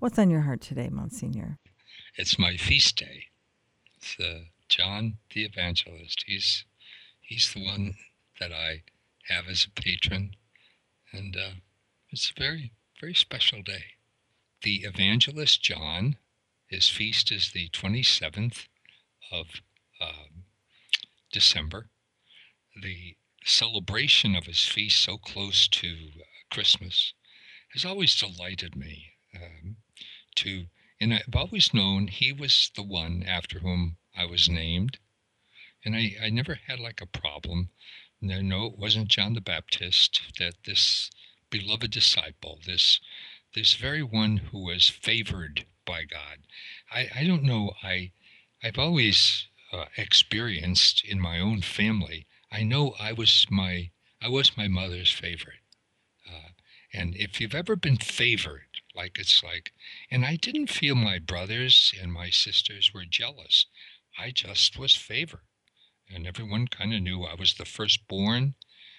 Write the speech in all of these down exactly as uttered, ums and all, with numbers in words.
What's on your heart today, Monsignor? It's my feast day. It's uh, John the Evangelist. He's he's the one that I have as a patron, and uh, it's a very, very special day. The Evangelist John, his feast is the twenty-seventh of um, December. The celebration of his feast so close to uh, Christmas has always delighted me. Um, to and I've always known he was the one after whom I was named, and I, I never had like a problem. No, no, it wasn't John the Baptist. That this beloved disciple, this this very one who was favored by God. I, I don't know. I I've always uh, experienced in my own family. I know I was my I was my mother's favorite. Uh, and if you've ever been favored, like it's like, and I didn't feel my brothers and my sisters were jealous. I just was favored. And everyone kind of knew I was the firstborn,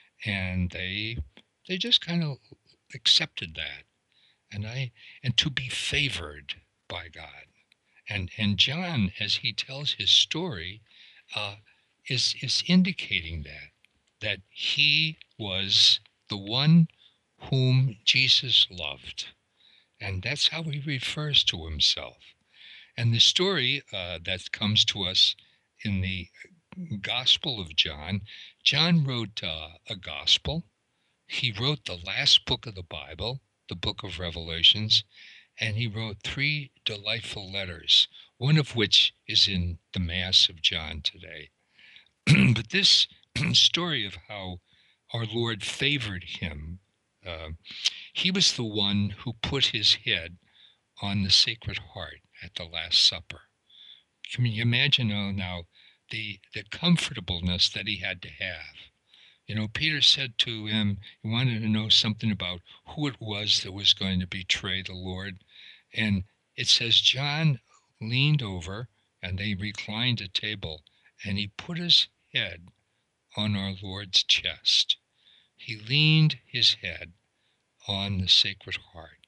and they they just kind of accepted that. And I and to be favored by God. And and John, as he tells his story, uh, is is indicating that that he was the one whom Jesus loved. And that's how he refers to himself. And the story uh, that comes to us in the Gospel of John, John wrote uh, a gospel. He wrote the last book of the Bible, the book of Revelations, and he wrote three delightful letters, one of which is in the Mass of John today. But this story of how our Lord favored him, uh, he was the one who put his head on the Sacred Heart at the Last Supper. Can you imagine oh, now the, the comfortableness that he had to have? You know, Peter said to him, he wanted to know something about who it was that was going to betray the Lord. And it says John leaned over and they reclined at table, and he put his head on our Lord's chest. He leaned his head on the Sacred Heart,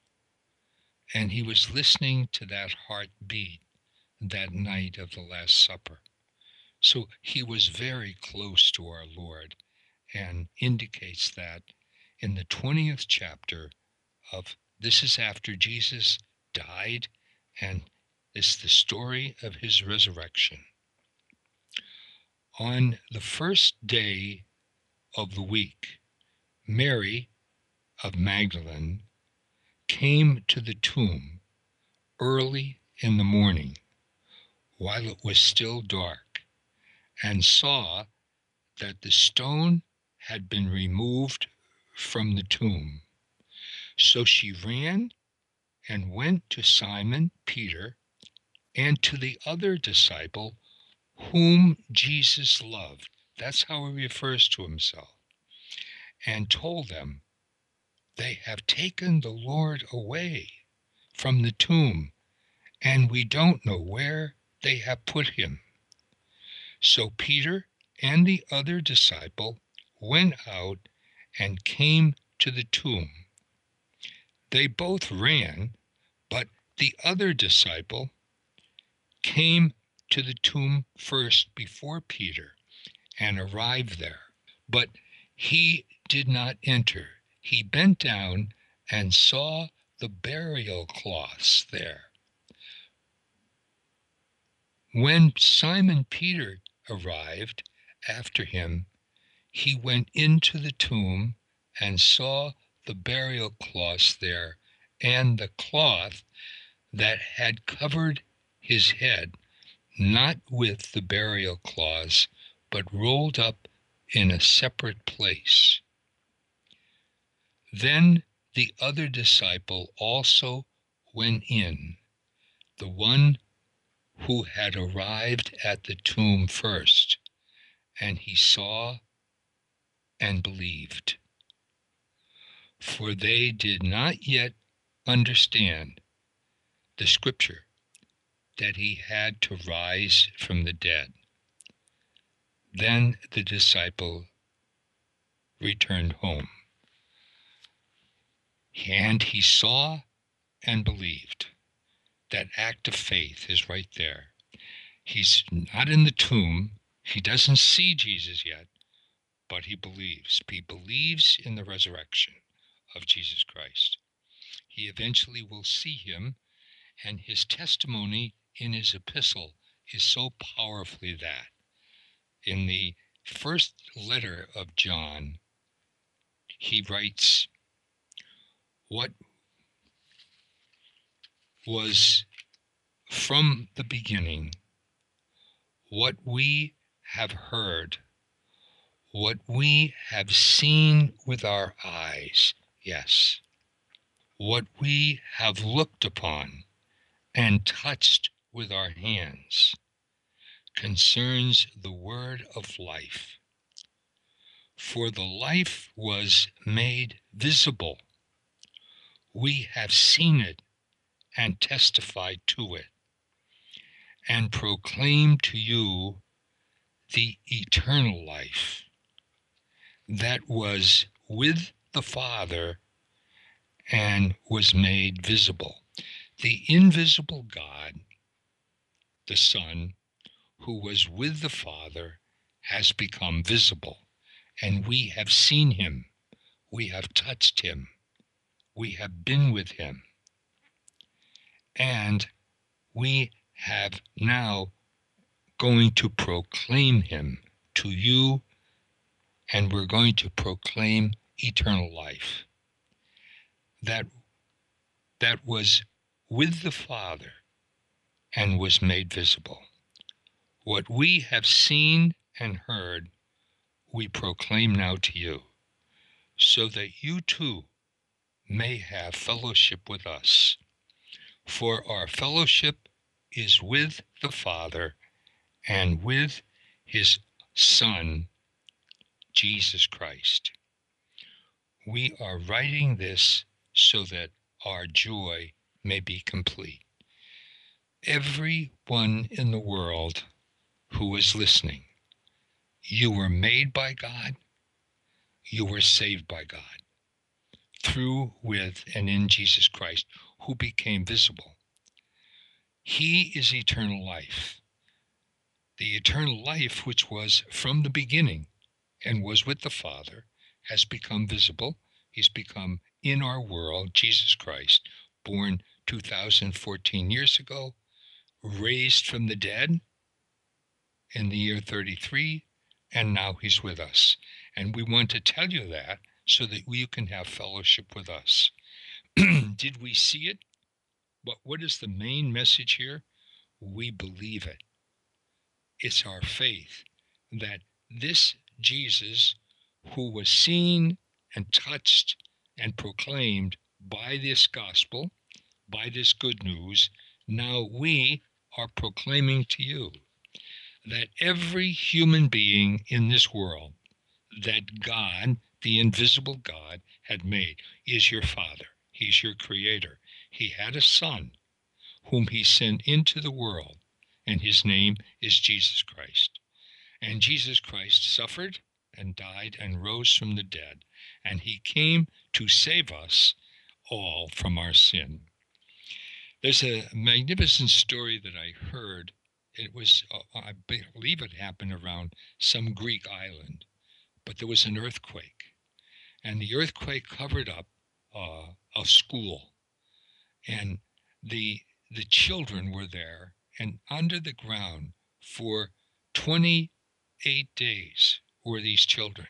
and he was listening to that heart beat that night of the Last Supper. So he was very close to our Lord, and indicates that in the twentieth chapter of this is after Jesus died, and it's the story of his resurrection. On the first day of the week, Mary of Magdalene came to the tomb early in the morning while it was still dark, and saw that the stone had been removed from the tomb. So she ran and went to Simon Peter and to the other disciple whom Jesus loved. That's how he refers to himself. And told them, "They have taken the Lord away from the tomb, and we don't know where they have put him." So Peter and the other disciple went out and came to the tomb. They both ran, but the other disciple came to the tomb first before Peter and arrived there. But he did not enter. He bent down and saw the burial cloths there. When Simon Peter arrived after him, he went into the tomb and saw the burial cloths there, and the cloth that had covered his head, not with the burial cloths, but rolled up in a separate place. Then the other disciple also went in, the one who had arrived at the tomb first, and he saw and believed. For they did not yet understand the scripture that he had to rise from the dead. Then the disciple returned home, and he saw and believed. That act of faith is right there. He's not in the tomb. He doesn't see Jesus yet, but he believes. He believes in the resurrection of Jesus Christ. He eventually will see him, and his testimony in his epistle is so powerfully that in the first letter of John, he writes, what was from the beginning, what we have heard, what we have seen with our eyes, yes, what we have looked upon and touched with our hands, concerns the word of life. For the life was made visible. We have seen it and testified to it, and proclaim to you the eternal life that was with the Father and was made visible. The invisible God, the Son, who was with the Father, has become visible, and we have seen him, we have touched him, we have been with him, and we have now going to proclaim him to you, and we're going to proclaim eternal life that that was with the Father and was made visible. What we have seen and heard, we proclaim now to you, so that you too may have fellowship with us. For our fellowship is with the Father and with his Son, Jesus Christ. We are writing this so that our joy may be complete. Everyone in the world who is listening, you were made by God, you were saved by God, through, with, and in Jesus Christ, who became visible. He is eternal life. The eternal life which was from the beginning and was with the Father has become visible. He's become in our world, Jesus Christ, born two thousand fourteen years ago, raised from the dead in the year thirty-three, and now he's with us. And we want to tell you that so that you can have fellowship with us. Did we see it? But what is the main message here? We believe it. It's our faith that this Jesus, who was seen and touched and proclaimed by this gospel, by this good news, now we are proclaiming to you that every human being in this world that God, the invisible God, had made is your Father. He's your creator. He had a Son whom he sent into the world, and his name is Jesus Christ. And Jesus Christ suffered and died and rose from the dead, and he came to save us all from our sin. There's a magnificent story that I heard. It was, uh, I believe it happened around some Greek island, but there was an earthquake, and the earthquake covered up uh, a school, and the the children were there and under the ground for twenty-eight days were these children.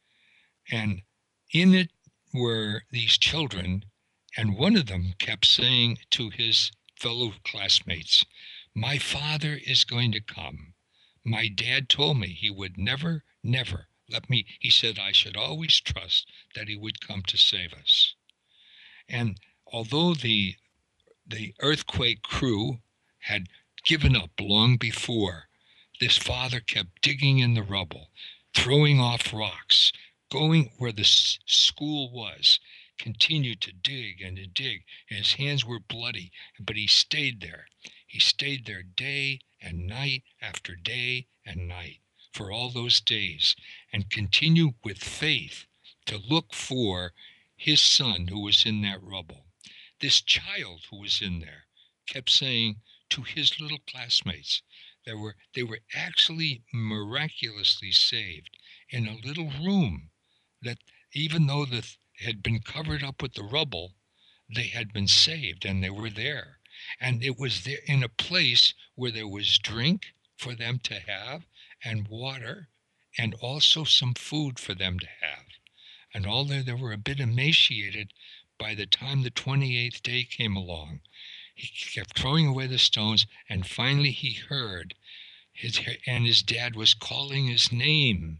And in it were these children, and one of them kept saying to his fellow classmates, "My father is going to come. My dad told me he would never, never let me," he said, "I should always trust that he would come to save us." And although the the earthquake crew had given up long before, this father kept digging in the rubble, throwing off rocks, going where the s- school was, continued to dig and to dig, and his hands were bloody, but he stayed there. He stayed there day and night after day and night for all those days, and continued with faith to look for his son who was in that rubble. This child who was in there, kept saying to his little classmates that were they were actually miraculously saved in a little room that, even though the had been covered up with the rubble, they had been saved and they were there. And it was there in a place where there was drink for them to have and water and also some food for them to have. And although they were a bit emaciated, by the time the twenty-eighth day came along, he kept throwing away the stones, and finally he heard his, and his dad was calling his name.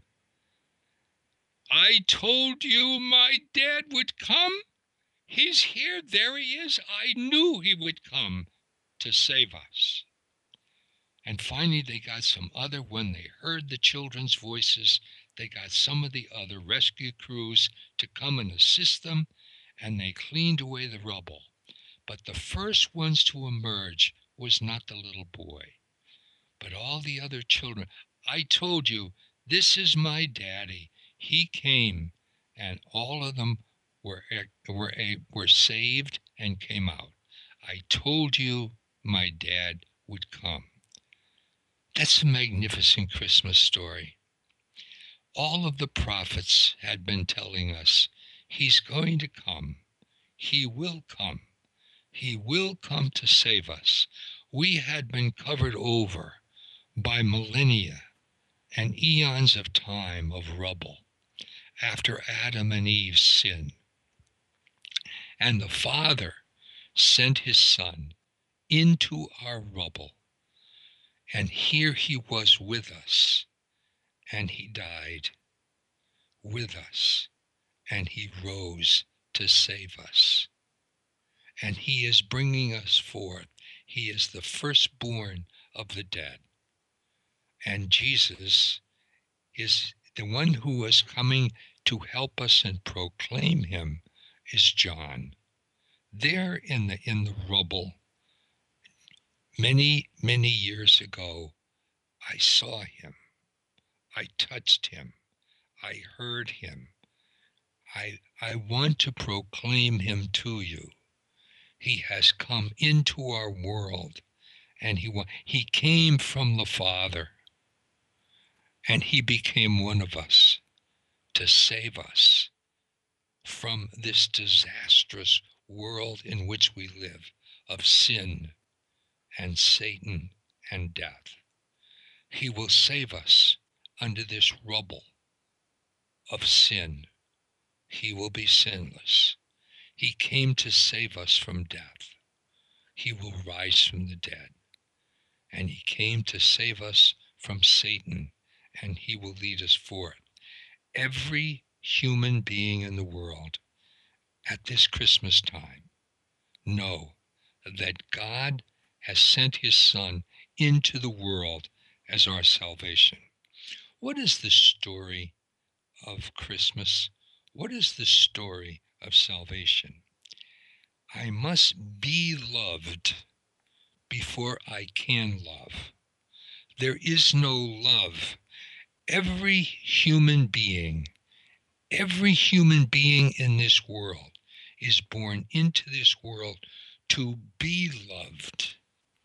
I told you my dad would come. He's here. There he is. I knew he would come to save us. And finally they got some other, when they heard the children's voices, they got some of the other rescue crews to come and assist them, and they cleaned away the rubble. But the first ones to emerge was not the little boy, but all the other children. I told you, this is my daddy. He came, and all of them were, were, were saved and came out. I told you my dad would come. That's a magnificent Christmas story. All of the prophets had been telling us, he's going to come. He will come. He will come to save us. We had been covered over by millennia and eons of time of rubble after Adam and Eve's sin. And the Father sent his Son into our rubble. And here he was with us, and he died with us, and he rose to save us. And he is bringing us forth. He is the firstborn of the dead. And Jesus is the one who is coming to help us and proclaim him is John. There in the in the rubble, many, many years ago, I saw him. I touched him. I heard him. I, I want to proclaim him to you. He has come into our world, and he, he came from the Father, and he became one of us to save us from this disastrous world in which we live, of sin and Satan and death. He will save us under this rubble of sin. He will be sinless. He came to save us from death. He will rise from the dead. And he came to save us from Satan, and he will lead us forth. Every human being in the world at this Christmas time know that God has sent his Son into the world as our salvation. What is the story of Christmas? What is the story of salvation? I must be loved before I can love. There is no love. Every human being, every human being in this world is born into this world to be loved.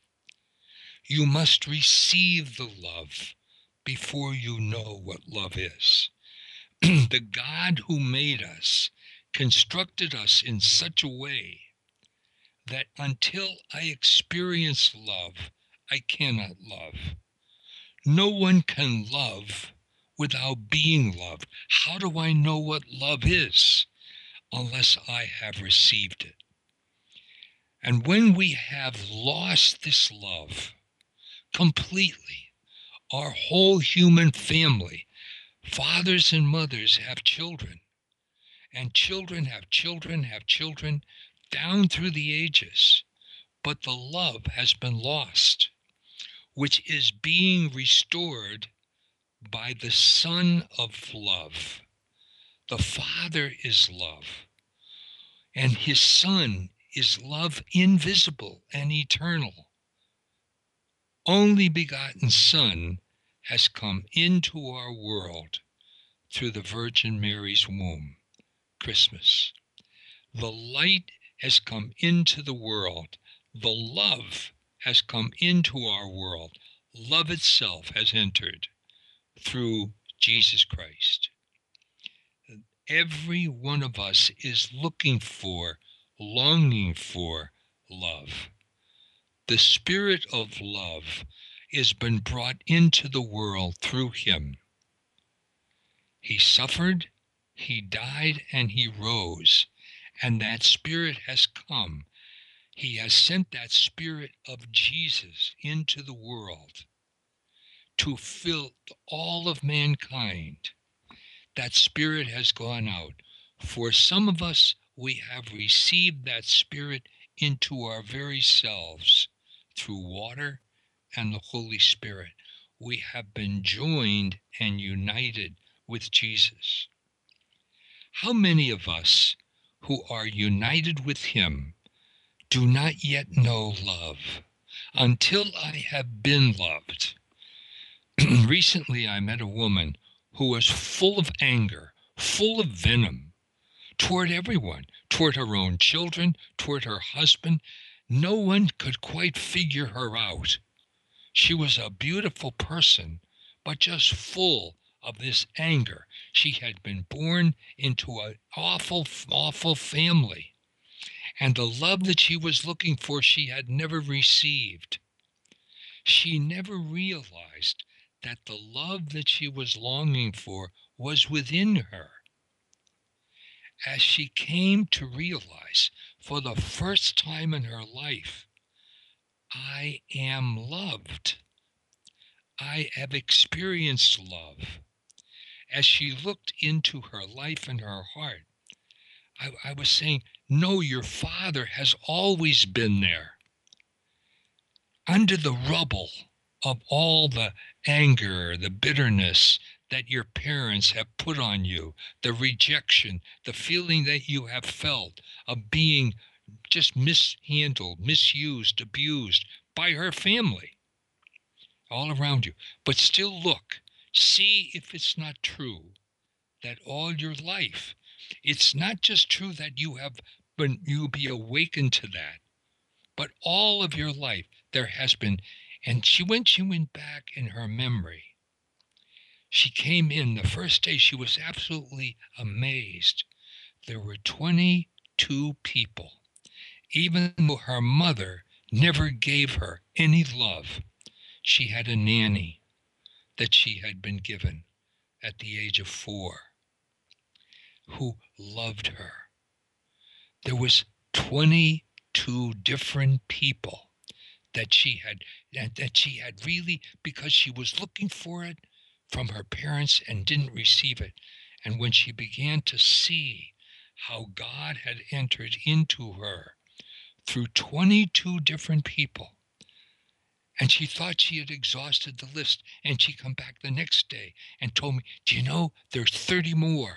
You must receive the love before you know what love is. The God who made us constructed us in such a way that until I experience love, I cannot love. No one can love without being loved. How do I know what love is unless I have received it? And when we have lost this love completely, our whole human family, fathers and mothers have children, and children have children have children down through the ages, but the love has been lost, which is being restored by the Son of love. The Father is love, and his Son is love invisible and eternal. Only begotten Son has come into our world through the Virgin Mary's womb, Christmas. The light has come into the world. The love has come into our world. Love itself has entered through Jesus Christ. Every one of us is looking for, longing for love. The spirit of love has been brought into the world through him. He suffered, he died, and he rose. And that spirit has come. He has sent that spirit of Jesus into the world to fill all of mankind. That spirit has gone out. For some of us, we have received that spirit into our very selves through water and the Holy Spirit. We have been joined and united with Jesus. How many of us who are united with him do not yet know love? Until I have been loved. Recently, I met a woman who was full of anger, full of venom toward everyone, toward her own children, toward her husband. No one could quite figure her out. She was a beautiful person, but just full of this anger. She had been born into an awful, awful family. And the love that she was looking for, she had never received. She never realized that the love that she was longing for was within her. As she came to realize for the first time in her life, I am loved. I have experienced love. As she looked into her life and her heart, I, I was saying, no, your Father has always been there. Under the rubble of all the anger, the bitterness that your parents have put on you, the rejection, the feeling that you have felt of being just mishandled, misused, abused by her family all around you. But still look, see if it's not true that all your life, it's not just true that you have been, you be awakened to that, but all of your life there has been. And she, when she went back in her memory, she came in the first day, she was absolutely amazed. There were twenty-two people. Even though her mother never gave her any love, she had a nanny that she had been given at the age of four who loved her. There was twenty-two different people that she had, that she had really, because she was looking for it from her parents and didn't receive it. And when she began to see how God had entered into her through twenty-two different people, and she thought she had exhausted the list, and she come back the next day and told me, do you know, there's thirty more.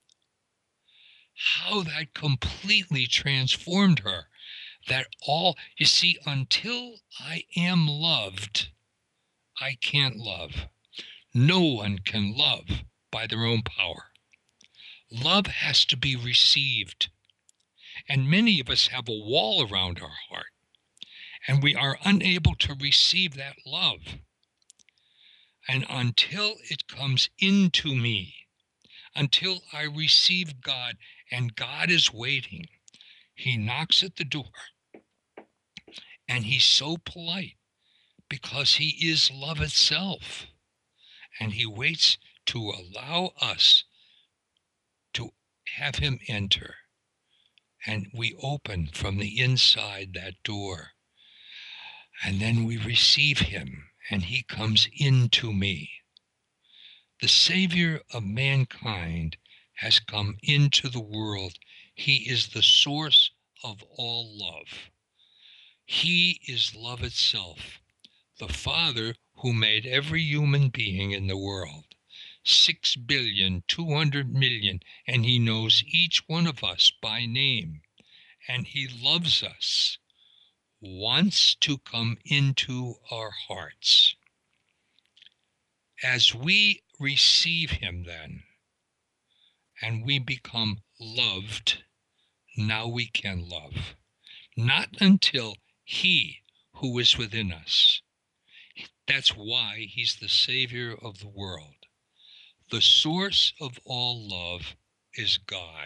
How that completely transformed her. That all, you see, until I am loved, I can't love. No one can love by their own power. Love has to be received. And many of us have a wall around our heart, and we are unable to receive that love. And until it comes into me, until I receive God, and God is waiting, he knocks at the door, and he's so polite because he is love itself. And he waits to allow us to have him enter. And we open from the inside that door. And then we receive him, and he comes into me. The Savior of mankind has come into the world. He is the source of all love. He is love itself. The Father who made every human being in the world, six billion, two hundred million, and he knows each one of us by name, and he loves us, wants to come into our hearts. As we receive him then, and we become loved, now we can love. Not until He who is within us. That's why he's the Savior of the world. The source of all love is God.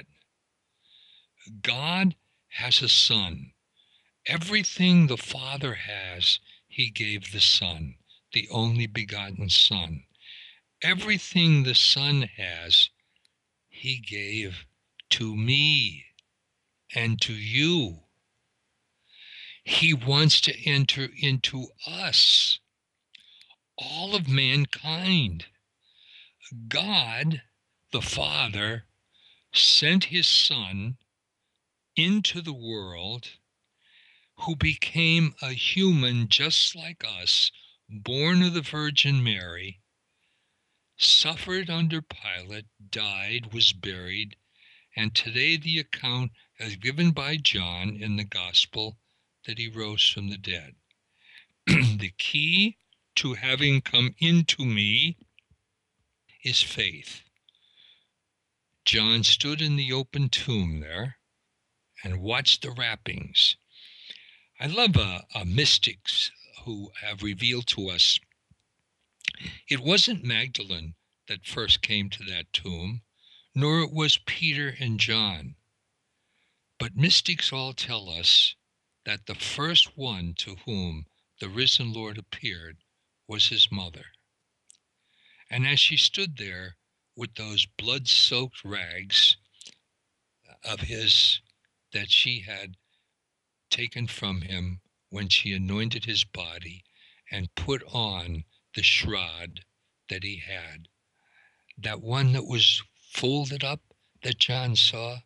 God has a Son. Everything the Father has, he gave the Son, the only begotten Son. Everything the Son has, he gave to me and to you. He wants to enter into us, all of mankind. God, the Father, sent his Son into the world, who became a human just like us, born of the Virgin Mary, suffered under Pilate, died, was buried, and today the account is given by John in the Gospel that he rose from the dead. The key to having come into me is faith. John stood in the open tomb there and watched the wrappings. I love uh, uh, mystics who have revealed to us it wasn't Magdalene that first came to that tomb, nor it was Peter and John. But mystics all tell us that the first one to whom the risen Lord appeared was his mother. And as she stood there with those blood-soaked rags of his that she had taken from him when she anointed his body and put on the shroud that he had, that one that was folded up that John saw,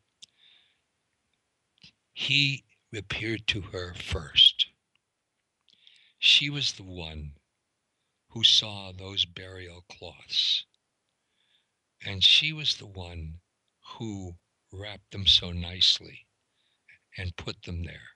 he appeared to her first. She was the one who saw those burial cloths. And she was the one who wrapped them so nicely and put them there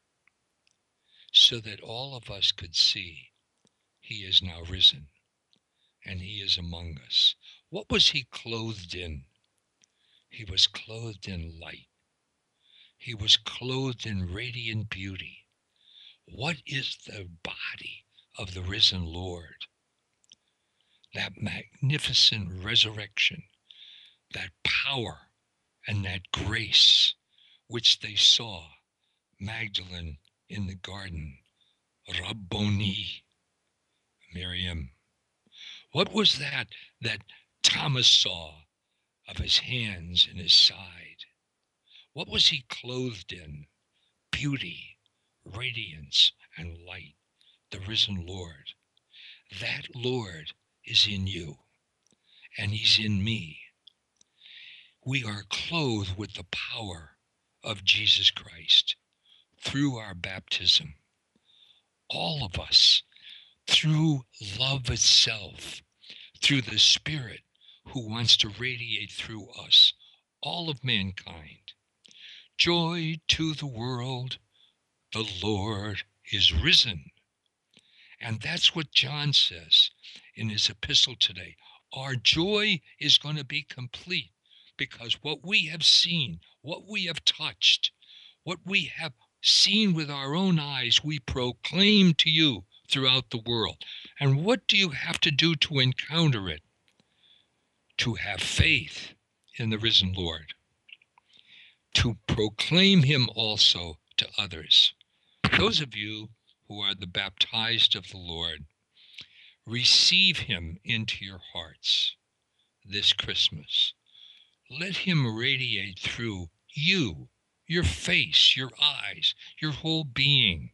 so that all of us could see he is now risen and he is among us. What was he clothed in? He was clothed in light. He was clothed in radiant beauty. What is the body of the risen Lord? That magnificent resurrection, that power and that grace which they saw Magdalene in the garden, Rabboni, Miriam. What was that that Thomas saw of his hands and his side? What was he clothed in? Beauty, radiance, and light, the risen Lord. That Lord is in you, and he's in me. We are clothed with the power of Jesus Christ through our baptism. All of us, through love itself, through the Spirit who wants to radiate through us, all of mankind. Joy to the world, the Lord is risen. And that's what John says in his epistle today. Our joy is going to be complete because what we have seen, what we have touched, what we have seen with our own eyes, we proclaim to you throughout the world. And what do you have to do to encounter it? To have faith in the risen Lord. To proclaim him also to others. Those of you who are the baptized of the Lord, receive him into your hearts this Christmas. Let him radiate through you, your face, your eyes, your whole being.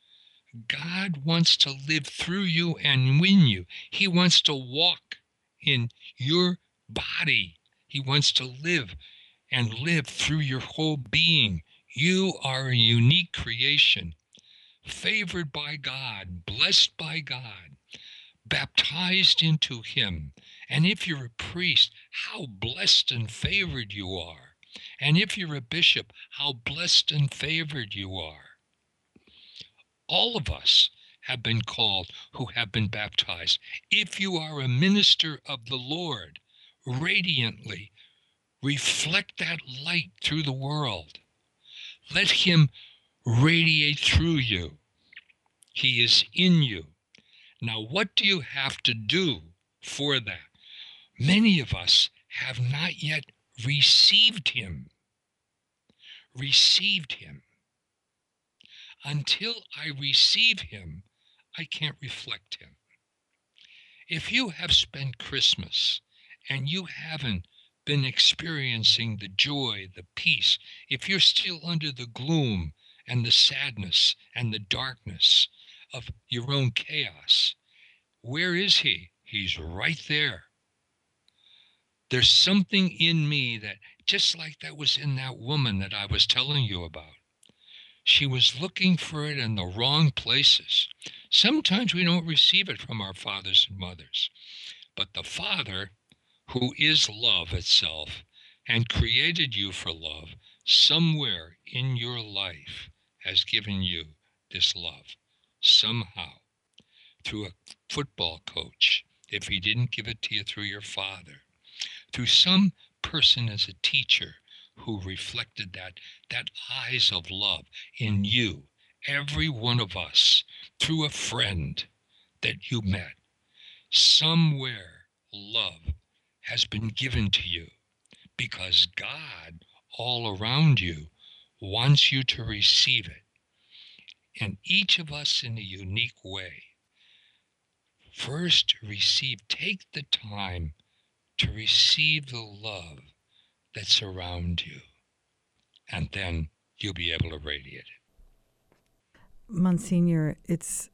God wants to live through you and win you. He wants to walk in your body. He wants to live and live through your whole being. You are a unique creation, favored by God, blessed by God, baptized into him. And if you're a priest, how blessed and favored you are. And if you're a bishop, how blessed and favored you are. All of us have been called who have been baptized. If you are a minister of the Lord, radiantly reflect that light through the world. Let him radiate through you. He is in you. Now, what do you have to do for that? Many of us have not yet received him. Received him. Until I receive him, I can't reflect him. If you have spent Christmas and you haven't been experiencing the joy, the peace, if you're still under the gloom and the sadness and the darkness of your own chaos, where is he? He's right there. There's something in me that, just like that was in that woman that I was telling you about, she was looking for it in the wrong places. Sometimes we don't receive it from our fathers and mothers, but the Father, who is love itself and created you for love, somewhere in your life has given you this love. Somehow, through a football coach, if he didn't give it to you through your father, through some person as a teacher who reflected that, that eyes of love in you, every one of us, through a friend that you met, somewhere love has been given to you because God all around you wants you to receive it. And each of us in a unique way. First, receive, take the time to receive the love that's around you, and then you'll be able to radiate it. Monsignor, it's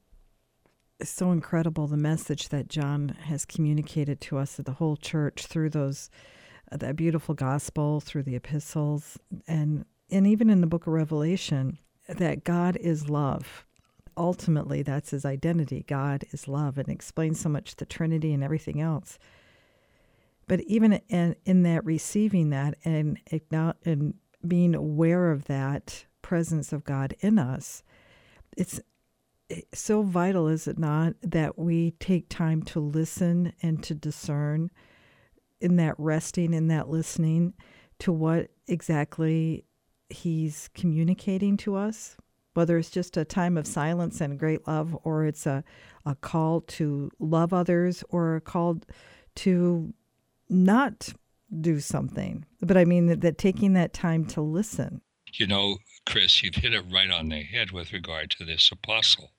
so incredible, the message that John has communicated to us, to the whole church, through those uh, that beautiful gospel, through the epistles, and and even in the book of Revelation, that God is love. Ultimately, that's his identity. God is love, and explains so much the Trinity and everything else. But even in, in that, receiving that and, and being aware of that presence of God in us, it's so vital, is it not, that we take time to listen and to discern, in that resting, in that listening to what exactly he's communicating to us, whether it's just a time of silence and great love, or it's a, a call to love others, or a call to not do something. But I mean that, that taking that time to listen. You know, Chris, you've hit it right on the head with regard to this apostle.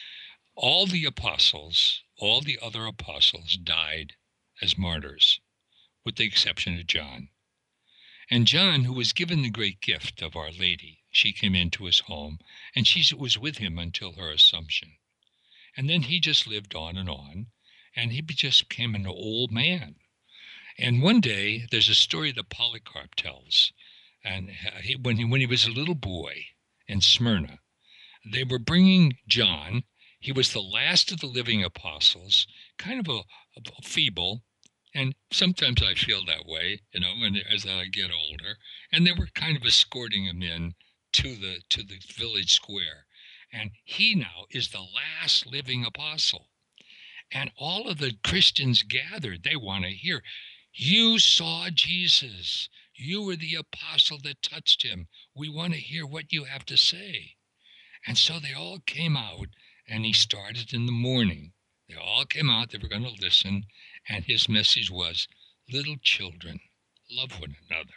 All the apostles, all the other apostles died as martyrs, with the exception of John. And John, who was given the great gift of Our Lady, she came into his home, and she was with him until her Assumption. And then he just lived on and on, and he just became an old man. And one day, there's a story that Polycarp tells, and he, when, he, when he was a little boy in Smyrna, they were bringing John. He was the last of the living apostles, kind of a, a feeble, and sometimes I feel that way, you know, when, as I get older. And they were kind of escorting him in to the to the village square. And he now is the last living apostle. And all of the Christians gathered. They want to hear, you saw Jesus. You were the apostle that touched him. We want to hear what you have to say. And so they all came out, and he started in the morning. They all came out. They were going to listen. And his message was, little children, love one another.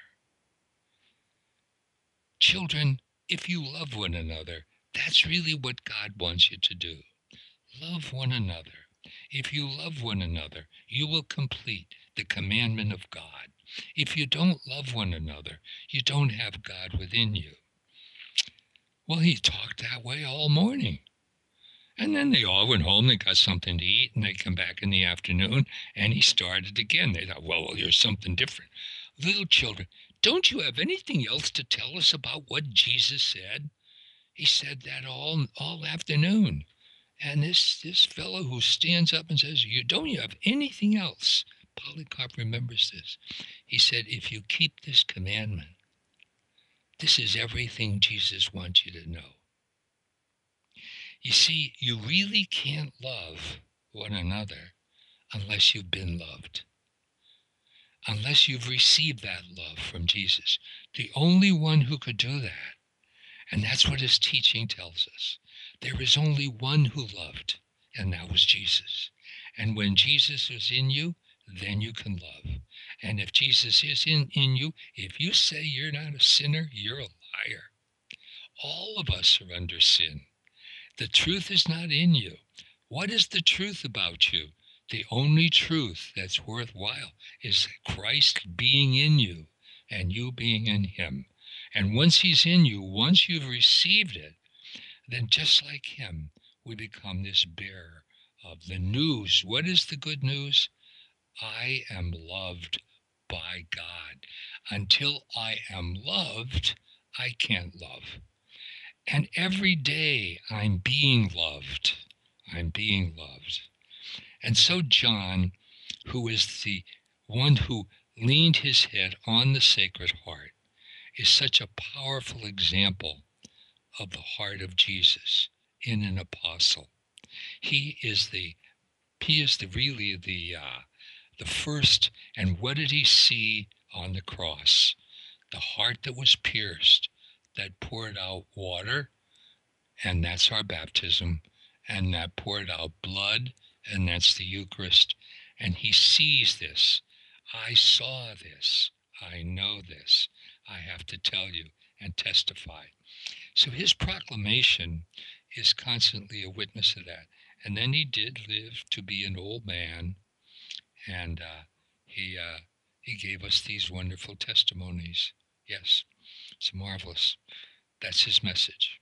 Children, if you love one another, that's really what God wants you to do. Love one another. If you love one another, you will complete the commandment of God. If you don't love one another, you don't have God within you. Well, he talked that way all morning. And then they all went home, they got something to eat, and they come back in the afternoon, and he started again. They thought, well, well, here's something different. Little children, don't you have anything else to tell us about what Jesus said? He said that all all afternoon. And this this fellow who stands up and says, you don't you have anything else? Polycarp remembers this. He said, if you keep this commandment, this is everything Jesus wants you to know. You see, you really can't love one another unless you've been loved, unless you've received that love from Jesus. The only one who could do that, and that's what his teaching tells us, There is only one who loved, and that was Jesus. And when Jesus is in you, then you can love. And if Jesus is in, in you, if you say you're not a sinner, you're a liar. All of us are under sin. The truth is not in you. What is the truth about you? The only truth that's worthwhile is Christ being in you and you being in him. And once he's in you, once you've received it, then just like him, we become this bearer of the news. What is the good news? I am loved by God. Until I am loved, I can't love. And every day I'm being loved. I'm being loved. And so John, who is the one who leaned his head on the Sacred Heart, is such a powerful example of the heart of Jesus in an apostle. He is the he is the really the uh, the first. And what did he see on the cross? The heart that was pierced, that poured out water, and that's our baptism, and that poured out blood, and that's the Eucharist. And he sees this. I saw this. I know this. I have to tell you and testify. So his proclamation is constantly a witness of that. And then he did live to be an old man, and uh, he uh, he gave us these wonderful testimonies. Yes, it's marvelous. That's his message.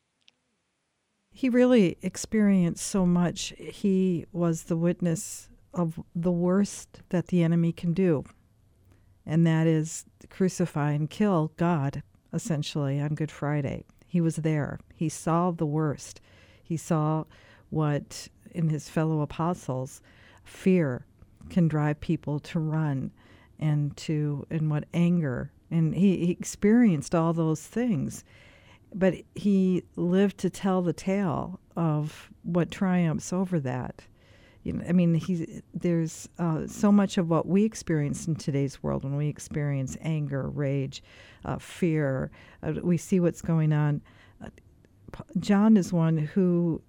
He really experienced so much. He was the witness of the worst that the enemy can do, and that is crucify and kill God, essentially, on Good Friday. He was there. He saw the worst. He saw what, in his fellow apostles, fear can drive people to run, and to and what anger. And he, he experienced all those things. But he lived to tell the tale of what triumphs over that. You know, I mean, he, there's uh, so much of what we experience in today's world when we experience anger, rage, uh, fear. Uh, we see what's going on. Uh, John is one who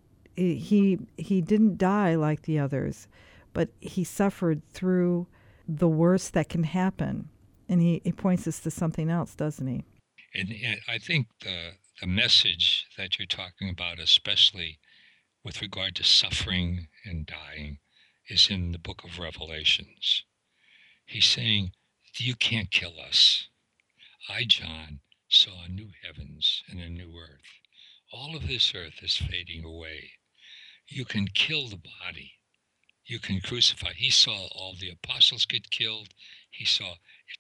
he he didn't die like the others, but he suffered through the worst that can happen, and he, he points us to something else, doesn't he? And, and I think the the message that you're talking about, especially with regard to suffering and dying, is in the book of Revelations. He's saying, you can't kill us. I, John, saw new heavens and a new earth. All of this earth is fading away. You can kill the body. You can crucify. He saw all the apostles get killed. He saw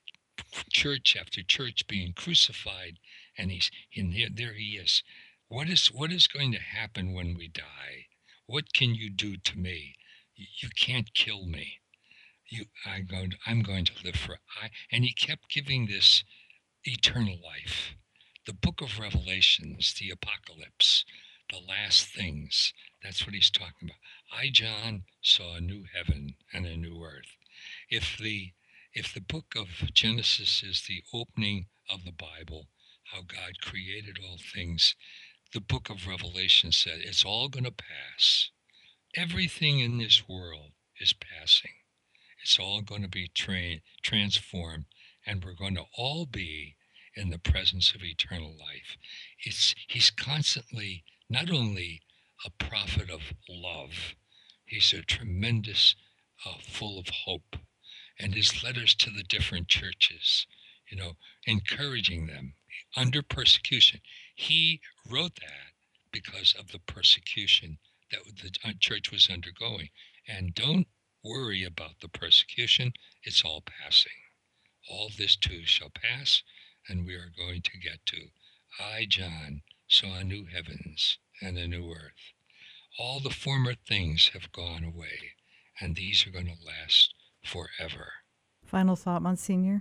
church after church being crucified, and he's in there, there he is. What is what is going to happen when we die? What can you do to me? You can't kill me. You, I'm going. To, I'm going to live for. I. And he kept giving this eternal life. The book of Revelations, the apocalypse, the last things. That's what he's talking about. I, John, saw a new heaven and a new earth. If the if the book of Genesis is the opening of the Bible, how God created all things, the book of Revelation said it's all going to pass. Everything in this world is passing. It's all going to be tra- transformed, and we're going to all be in the presence of eternal life. It's he's constantly not only a prophet of love, he's a tremendous, uh, full of hope. And his letters to the different churches, you know, encouraging them under persecution. He wrote that because of the persecution that the church was undergoing. And don't worry about the persecution. It's all passing. All this too shall pass, and we are going to get to, I, John, saw a new heavens and a new earth. All the former things have gone away, and these are going to last forever. Final thought, Monsignor?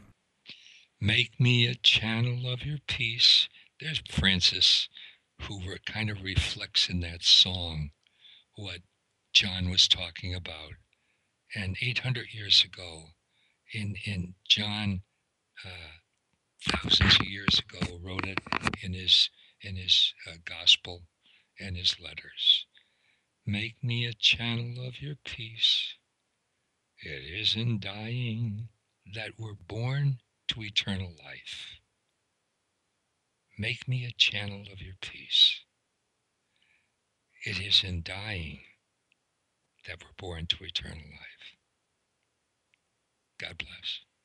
Make me a channel of your peace. There's Francis, who re- kind of reflects in that song what John was talking about. And eight hundred years ago, in, in John, uh, thousands of years ago, wrote it in his, in his uh, gospel. and his letters. Make me a channel of your peace. It is in dying that we're born to eternal life. Make me a channel of your peace. It is in dying that we're born to eternal life. God bless.